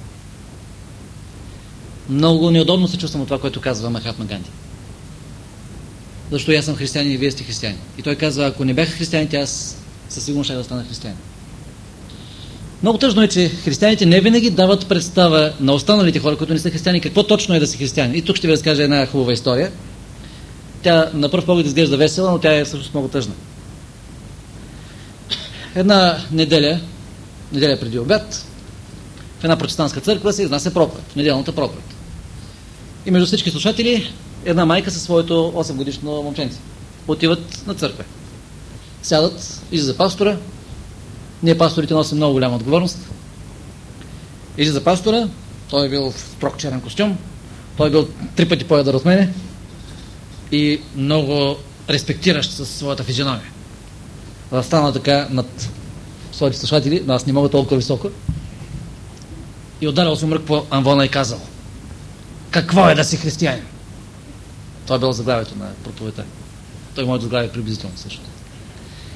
много неудобно се чувствам от това, което казва Махатма Ганди. Защото аз съм християнин и вие сте християни. И той казва, ако не бяха християните, аз със сигурност ще да стана християнин. Много тъжно е, че християните не винаги дават представа на останалите хора, които не са християни, какво точно е да си християни. И тук ще ви разкажа една хубава история. Тя на пръв поглед изглежда весела, но тя е всъщност много тъжна. Една неделя, неделя преди обяд, в една протестантска църква се изнася проповед, неделната проповед. И между всички слушатели една майка със своето осем годишно момченце отиват на църква. Сядат, излиза пастора. Ние пасторите носим много голяма отговорност. Излиза пастора, той е бил в строг черен костюм, той е бил три пъти по-ядър от мене и много респектиращ със своята физиономия. Стана така над своите слушатели, но аз не мога толкова високо, и ударил се мрък по амвона и казал: какво е да си християнин? Това е било заглавието на проповедта. Той може да заглавя приблизително също.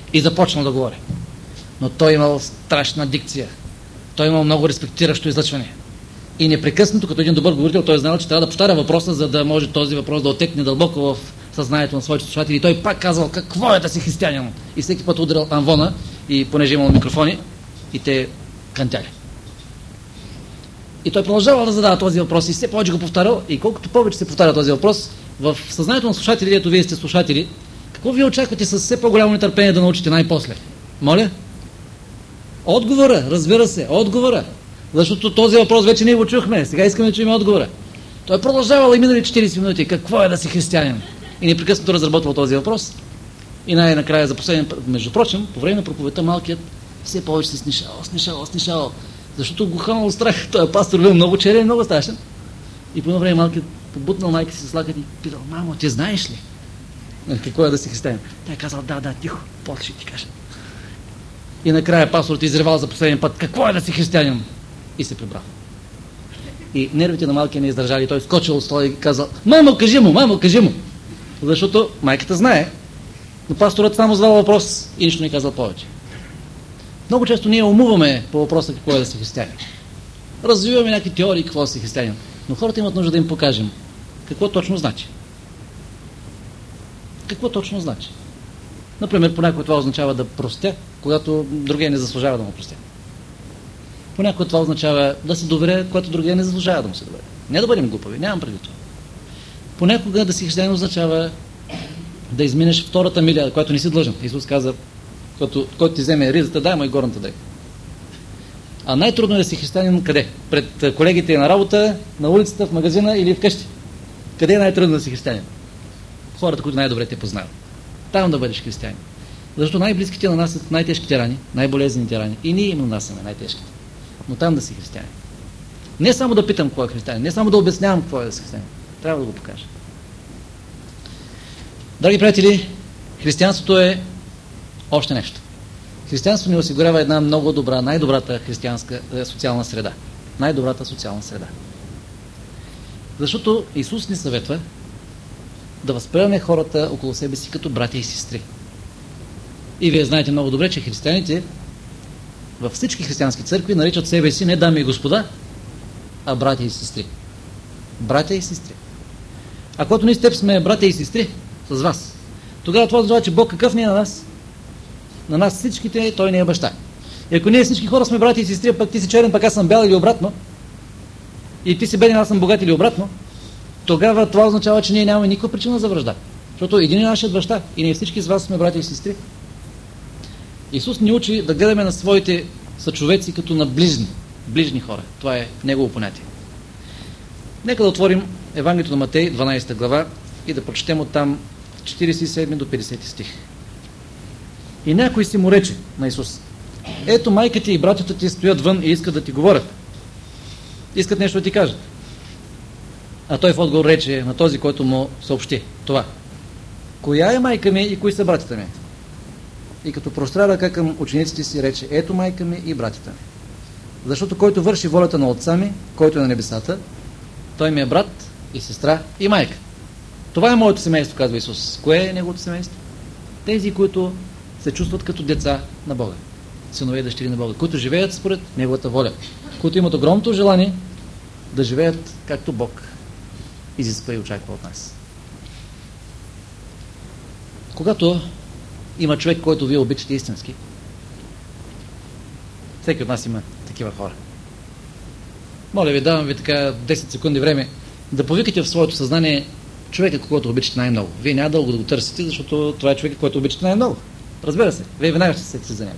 И започнал да говори. Но той имал страшна дикция. Той имал много респектиращо излъчване. И непрекъснато, като един добър говорител, той знал, че трябва да повтаря въпроса, за да може този въпрос да отекне дълбоко в съзнанието на своите слушатели. И той пак казвал, какво е да си християнин? И всеки път удрял амвона, и понеже имал микрофони, и те кантяли. И той продължавал да задава този въпрос и все повече го повтарял. И колкото повече се повтаря този въпрос, в съзнанието на слушатели, ето вие сте слушатели, какво вие очаквате с все по-голямо нетърпение да научите най-после? Моля? Отговора, разбира се, отговора. Защото този въпрос вече ние го чухме. Сега искаме да чуем отговора. Той продължавал и минали четирийсет минути. Какво е да си християнин? И непрекъснато разработвал този въпрос. И най-накрая за последен път, между прочим, по време на проповедта малкият все повече се снишавал, снишавал, снишавал. Защото го хванал страх. Той пастор бил много черен, много страшен. И по едно време малкият побутнал майка си с лакът и питал, мамо, ти знаеш ли какво е да си християнин? Тя е казал, да, да, тихо, после ще ти кажа. И накрая пасторът изревал за последен път, какво е да си християнин? И се прибрал. И нервите на малкия не издържали. Той скочил от стола и казал, мамо, кажи му, мамо, кажи му. Защото майката знае, но пасторът само задал въпрос и нищо не казал повече. Много често ние умуваме по въпроса какво е да си християнин. Развиваме някакви теории какво е да си християнин. Но хората имат нужда да им покажем какво точно значи. Какво точно значи? Например, понякога това означава да простя, когато другия не заслужава да му простя. Понякога това означава да се доверя, когато другия не заслужава да му се доверя. Не да бъдем глупави, нямам преди това. Понякога да си християнин означава да изминеш втората миля, която не си длъжен. Исус каза, който, който ти вземе ризата, дай му и горната дай. А най-трудно е да си християнин къде? Пред колегите на работа, на улицата, в магазина или вкъщи? Къде е най-трудно да си християнин? Хората, които най-добре те познават. Там да бъдеш християнин. Защото най-близките на нас са най-тежките рани, най-болезнените рани. И ние им нанасяме най-тежките. Но там да си християнин. Не само да питам какво е християнин, не само да обяснявам какво е да си християнин. Трябва да го покажа. Драги приятели, християнството е още нещо. Християнството ни осигурява една много добра, най-добрата християнска социална среда. Най-добрата социална среда. Защото Исус ни съветва да възприемаме хората около себе си като братя и сестри. И вие знаете много добре, че християните във всички християнски църкви наричат себе си не дами и господа, а братя и сестри. Братя и сестри. А когато ние с теб сме братя и сестри, с вас, тогава това означава, че Бог какъв ни е на нас? На нас всичките, Той не е баща. И ако ние всички хора сме братя и сестри, пък ти си черен, пък аз съм бял или обратно, и ти си беден, аз съм богат или обратно, тогава това означава, че ние нямаме никаква причина за вражда. Защото един е нашият баща и ние всички с вас сме братя и сестри. Исус ни учи да гледаме на своите съчовеци като на ближни, ближни хора. Това е Негово понятие. Нека да отворим Евангелието на Матей, дванадесета глава и да прочетем оттам четиридесет и седми до петдесети стих. И някой си му рече на Исус: ето майка ти и братята ти стоят вън и искат да ти говорят. Искат нещо да ти кажат. А той в отговор рече на този, който му съобщи това: коя е майка ми и кои са братята ми? И като простря ръка към учениците си рече: ето майка ми и братята ми. Защото който върши волята на отца ми, който е на небесата, той ми е брат и сестра и майка. Това е моето семейство, казва Исус. Кое е неговото семейство? Тези, които се чувстват като деца на Бога. Синове и дъщери на Бога. Които живеят според неговата воля. Които имат огромното желание да живеят както Бог изисква и очаква от нас. Когато има човек, който вие обичате истински, всеки от нас има такива хора. Моля ви, давам ви така десет секунди време да повикате в своето съзнание човека, когато обичате най-много. Вие няма дълго да го търсите, защото това е човека, който обичате най-много. Разбира се, вие веднага ще се сетите за него.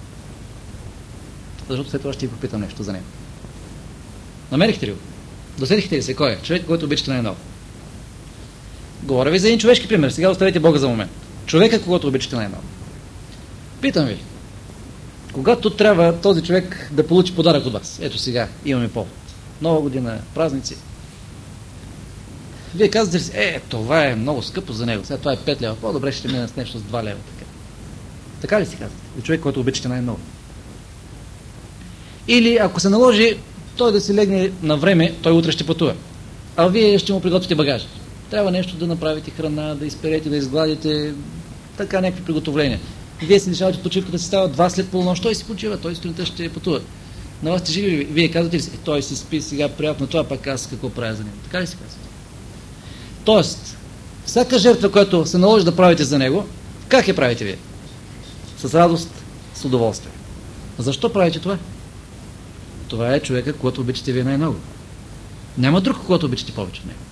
Защото след това ще ви попитам нещо за него. Намерихте ли го? Досетихте ли се кой е? Човек, който обичате най-много. Говоря ви за един човешки пример. Сега оставете Бога за момент. Човека, когато обичате най-много. Питам ви, когато трябва този човек да получи подарък от вас, ето сега имаме повод, Нова година, празници, вие казвате ли си: е, това е много скъпо за него, сега това е пет лева, по-добре ще мина с нещо с два лева. Така, така ли си казвате? И човек, който обичате най-много. Или ако се наложи той да си легне на време, той утре ще пътува, а вие ще му приготвите багажа. Трябва нещо да направите, храна, да изперете, да изгладите, така някакви приготовления. Вие си лишавате от почивката, си става два след полунощ, той си почива, той сутринта ще пътува. На вас сте живи, вие казвате ли си, той си спи сега приятно това, пак аз какво правя за него. Така ли си казвате? Тоест, всяка жертва, която се наложи да правите за него, как я правите вие? С радост, с удоволствие. Защо правите това? Това е човека, когато обичате вие най-много. Няма друг, когато обичате повече от него.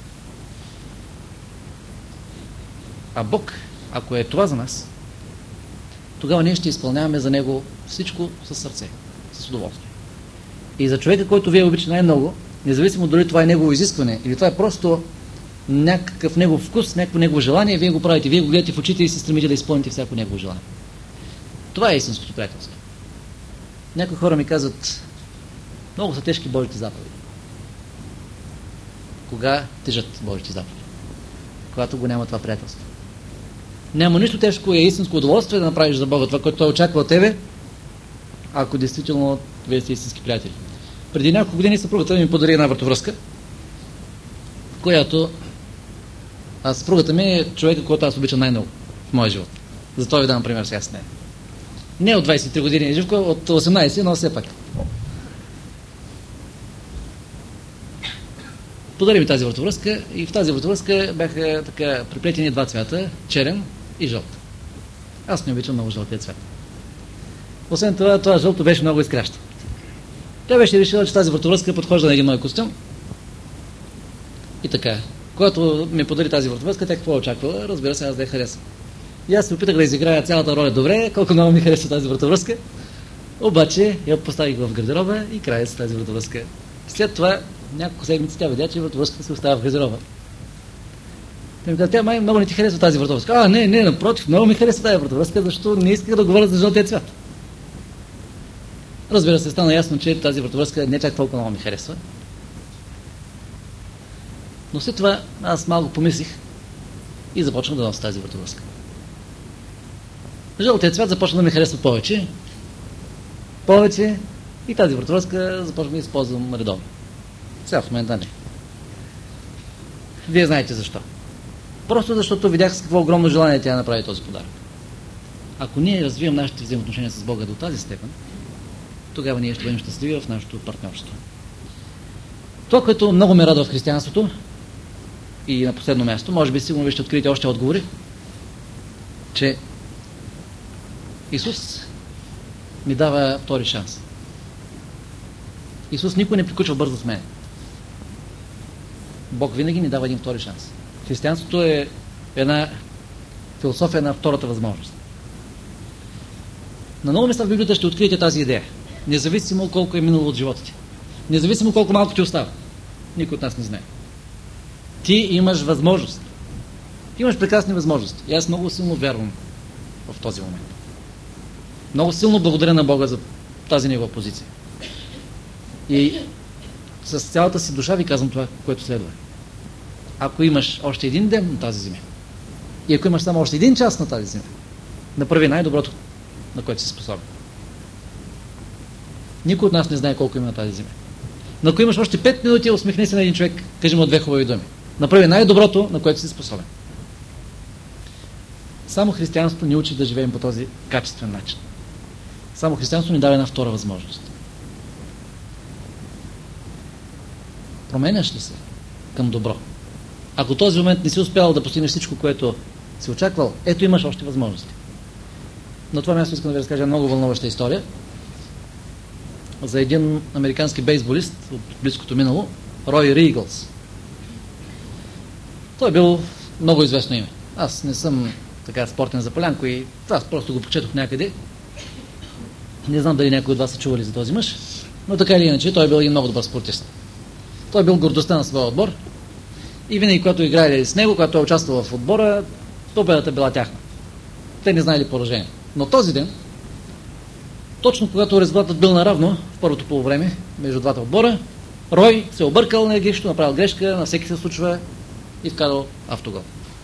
А Бог, ако е това за нас, тогава ние ще изпълняваме за него всичко със сърце, с удоволствие. И за човека, който вие обичате най-много, независимо дали това е негово изискване или това е просто някакъв негов вкус, някакво негово желание, вие го правите, вие го гледате в очите и се стремите да изпълните всяко негово желание. Това е истинското приятелство. Някои хора ми казват, много са тежки Божите заповеди. Кога тежат Божите заповеди? Когато го няма това приятелство. Няма нищо тежко и е истинско удоволствие да направиш за Бога това, което Той очаква от тебе, ако действително вие сте истински приятели. Преди няколко години съпругата ми подари една вратовръзка, която а съпругата ми е човека, който аз обичам най-много в моя живот. Затова ви давам пример сега с нея. Не от двайсет и три години живка, от осемнайсет, но все пак. Подари ми тази вратовръзка и в тази вратовръзка бяха така приплетени два цвята, черен и жълт. Аз не обичам много жълтия цвят. Освен това, това жълто беше много изкращо. Тя беше решила, че тази вратовръзка подхожда на един мой костюм. И така, когато ми подари тази вратовръзка, тя какво очаквала? Разбира се, аз да я харесвам. И аз се опитах да изиграя цялата роля добре, колко много ми харесва тази вратовръзка. Обаче я поставих в гардероба и края с тази вратовръзка. След това няколко седмици тя видя, че вратовръзката се остава в гардероба. Тя ми каза, тя май много не ти харесва тази вратовръзка. А, не, не, напротив, много ми харесва тази вратовръзка, защото не исках да говоря за жълтия цвят. Разбира се, стана ясно, че тази вратовръзка не чак толкова много ми харесва. Но след това аз малко помислих и започнах да нося тази вратовръзка. Жълтият цвят започна да ми харесва повече. Повече и тази вратовръзка започна да използвам редовно. Сега в момента не. Вие знаете защо. Просто защото видях с какво огромно желание тя направи този подарък. Ако ние развием нашите взаимоотношения с Бога до тази степен, тогава ние ще бъдем щастливи в нашето партньорство. Това, което много ме радва в християнството и на последно място, може би сигурно ви ще откриете още отговори, че Исус ми дава втори шанс. Исус никой не приключва бързо с мен. Бог винаги ни дава един втори шанс. Християнството е една философия на втората възможност. На много места в Библията ще откриете тази идея. Независимо колко е минало от живота ти. Независимо колко малко ти остава. Никой от нас не знае. Ти имаш възможност. Ти имаш прекрасни възможности. И аз много силно вярвам в този момент. Много силно благодаря на Бога за тази негова позиция. И с цялата си душа ви казвам това, което следва. Ако имаш още един ден на тази земя и ако имаш само още един час на тази земя, направи най-доброто, на което си способен. Никой от нас не знае колко има на тази земя. Но ако имаш още пет минути, усмихни се на един човек, кажи му две хубави думи. Направи най-доброто, на което си способен. Само християнството ни учи да живеем по този качествен начин. Само християнството ни дава една втора възможност. Променяш ли се към добро? Ако този момент не си успял да постигнеш всичко, което си очаквал, ето имаш още възможности. На това място искам да ви разкажа много вълнуваща история за един американски бейсболист от близкото минало, Рой Ригълс. Той е бил много известно име. Аз не съм така спортен запалянко и аз просто го прочетох някъде. Не знам дали някой от вас са чували за този мъж, но така или иначе той е бил един много добър спортист. Той е бил гордостта на своя отбор и винаги, когато играли с него, когато той е участвал в отбора, победата била тяхна. Те не знаели поражение. Но този ден, точно когато резултатът бил наравно в първото полувреме между двата отбора, Рой се объркал енергично, направил грешка, на всеки се случва и вкарал автогол.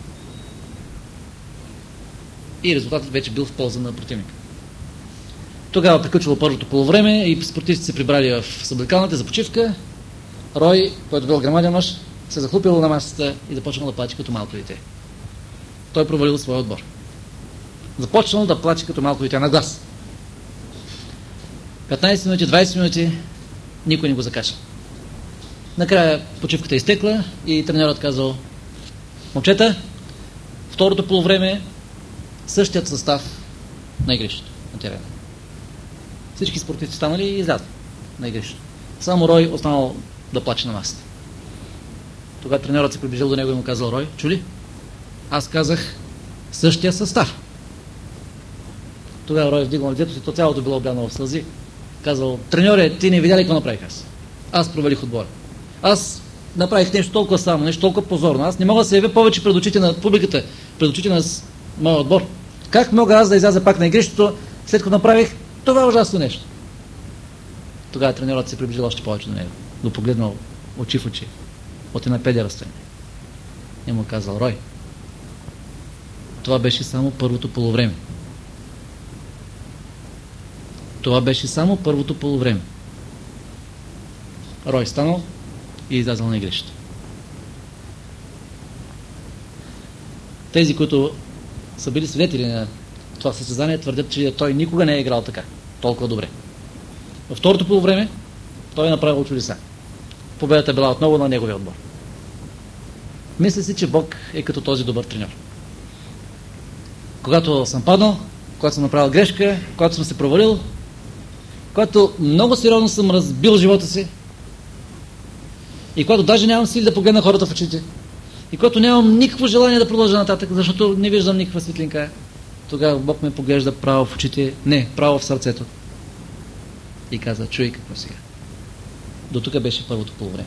И резултатът вече бил в полза на противника. Тогава приключило първото полувреме и спортистите се прибрали в съблекалната за почивка. Рой, който бил грамаден мъж, се захлупил на масата и започнал да плаче като малко дете. Той провалил своя отбор. Започнал да плаче като малко дете на глас. петнайсет минути, двайсет минути, никой не го закача. Накрая почивката е изтекла и треньорът казал: момчета, второто полувреме същият състав на игрището, на терена. Всички спортисти станали и излязли на игрището. Само Рой останал да плаче на масата. Тогава треньорът се приближил до него и му казал: Рой, чули? Аз казах същия състав. Тогава Рой вдигнал лицето си, то цялото било облянало в сълзи. Казал: треньоре, ти не видя ли какво направих аз? Аз провалих отбора. Аз направих нещо толкова само, нещо толкова позорно. Аз не мога да се явя повече пред очите на публиката, пред очите на моя отбор. Как мога аз да изляза пак на игрището, след като направих това ужасно нещо? Тогава треньорът се приближил още повече до него, го погледнал очи в очи, от една педия разстояние. И му казал: Рой, това беше само първото полувреме. Това беше само първото полувреме. Рой станал и излязъл на игрището. Тези, които са били свидетели на това състезание, твърдят, че той никога не е играл така, толкова добре. Във второто полувреме той е направил чудеса. Победата е била отново на неговия отбор. Мисля си, че Бог е като този добър треньор. Когато съм паднал, когато съм направил грешка, когато съм се провалил, когато много сериозно съм разбил живота си и когато даже нямам сили да погледна хората в очите и когато нямам никакво желание да продължа нататък, защото не виждам никаква светлинка, тогава Бог ме поглежда право в очите, не, право в сърцето и каза: чуй какво сега. До тук беше първото полувреме.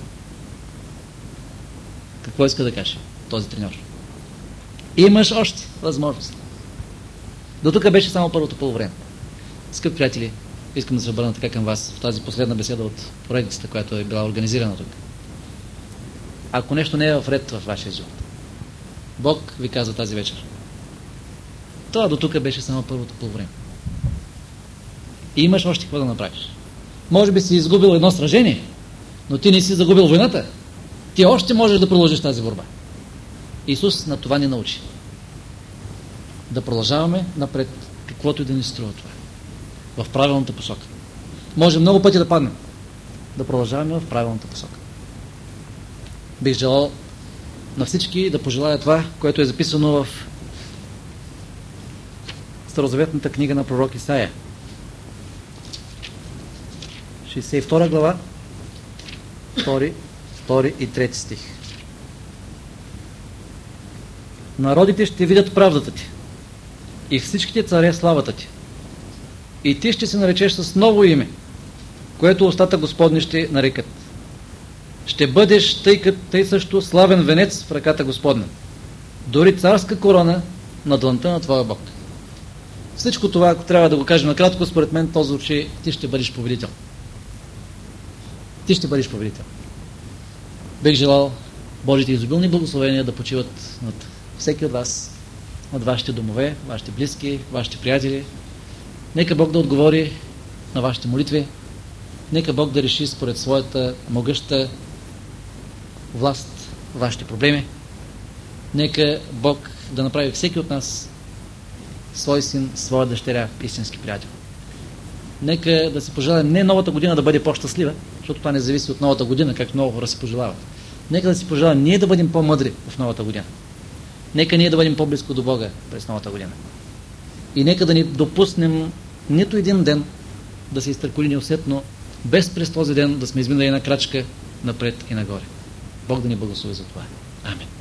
Какво иска да каже този треньор? Имаш още възможност. До тук беше само първото полувреме. Скъпи приятели, искам да се обърна така към вас в тази последна беседа от поредицата, която е била организирана тук. Ако нещо не е в ред в вашия живот, Бог ви каза тази вечер: това до тук беше само първото полувреме. И имаш още какво да направиш. Може би си изгубил едно сражение, но ти не си загубил войната. Ти още можеш да продължиш тази борба. Исус на това ни научи. Да продължаваме напред, каквото и да ни струва това. В правилната посока. Може много пъти да паднем. Да продължаваме в правилната посока. Бих желал на всички да пожелая това, което е записано в Старозаветната книга на пророк Исаия. шейсет и втора глава, втори, втори и трети стих. Народите ще видят правдата ти и всичките царе славата ти. И ти ще се наречеш с ново име, което устата Господни ще нарекат. Ще бъдеш тъй, като, тъй също славен венец в ръката Господна. Дори царска корона на дланта на твоя Бог. Всичко това, ако трябва да го кажем накратко, според мен то звучи: ти ще бъдеш победител. Ти ще бъдеш победител. Бих желал Божите изобилни благословения да почиват над всеки от вас, над вашите домове, вашите близки, вашите приятели. Нека Бог да отговори на вашите молитви. Нека Бог да реши според своята могъща власт вашите проблеми. Нека Бог да направи всеки от нас свой син, своя дъщеря, истински приятел. Нека да си пожелаем не новата година да бъде по-щастлива, защото това не зависи от новата година, както много хора си пожелават. Нека да си пожелаем ние да бъдем по-мъдри в новата година. Нека ние да бъдем по-близко до Бога през новата година. И нека да ни допуснем нито един ден да се изтърколи неусетно, без през този ден да сме изминали една крачка напред и нагоре. Бог да ни благослови за това. Амин.